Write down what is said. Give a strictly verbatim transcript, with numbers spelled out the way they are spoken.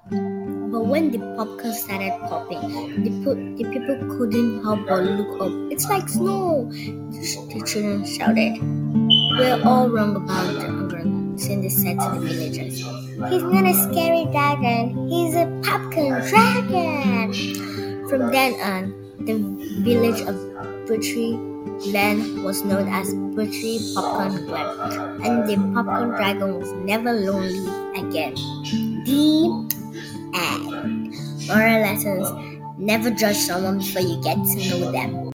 But when the popcorn started popping, the, po- the people couldn't help but look up. "It's like snow!" The children shouted. "We're all wrong about the dragon," Cindy said to the villagers. "He's not a scary dragon. He's a popcorn dragon." From then on, the village of Buttery Glen was known as Buttery Popcorn Glen, and the popcorn dragon was never lonely again. The end. Moral lessons: never judge someone before you get to know them.